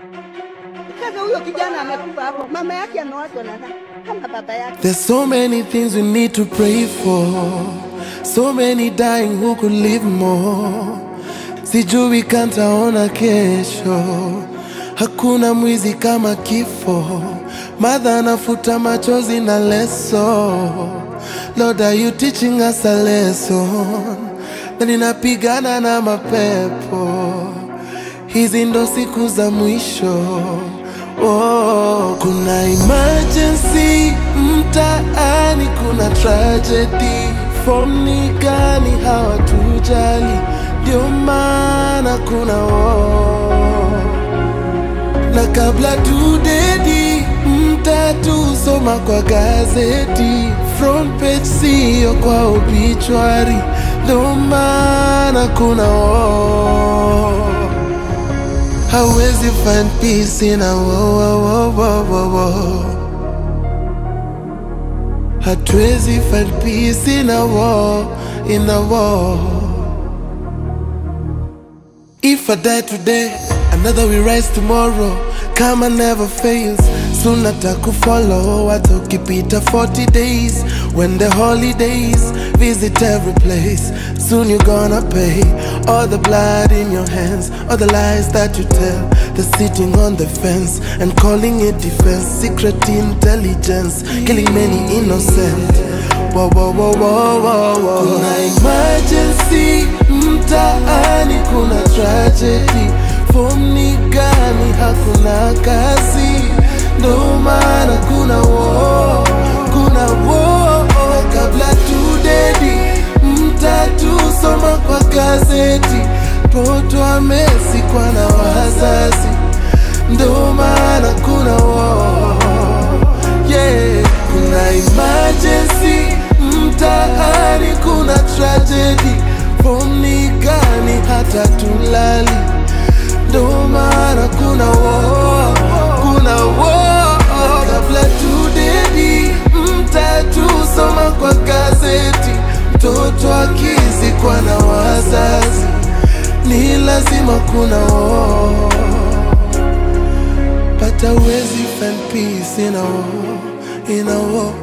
Sasa huyo kijana amekufa hapo, mama yake amewachwa na kama baba yake. There's so many things we need to pray for, so many dying who could live more. Sijui kantaona kesho, hakuna mwizi kama kifo. Mother anafuta machozi na leso. Lord, are you teaching us a lesson? Na ninapigana na mapepo, hizi ndo siku za mwisho. Oh, kuna emergency mtaani, kuna tragedy. Form ni gani hawatujali, ndio maana kuna na kabla tudedi mtatusoma kwa gazeti. Front page sio kwa obituary, ndio maana kuna hawezi find peace in a war. Hatuwezi find peace in a war, If I die today, another will rise tomorrow. Karma never fails, soon atakufollow. Hata ukipita 40 days, when the holidays visit every place, soon you're gonna pay. All the blood in your hands, all the lies that you tell, the sitting on the fence and calling it defense. Secret intelligence, killing many innocent. Whoa. Kuna emergency mtaani, kuna tragedy. Form ni gani hakuna kazi, ndo maana kuna war. Kabla tudedi mtatusoma kwa gazeti. Mtoto amesikwa na wazazi, ndo maana kuna war. Yeah, kuna emergency mtaani, kuna tragedy. Form ni gani hata tulali, ndo maana kuna war. Kabla tudedi mtatusoma kwa gazeti. Mtoto akizikwa na wazazi, ni lazima kuna war. But hawezi find peace in a war.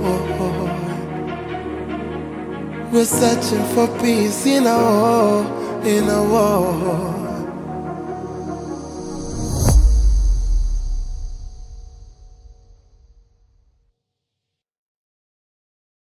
We're searching for peace in a war.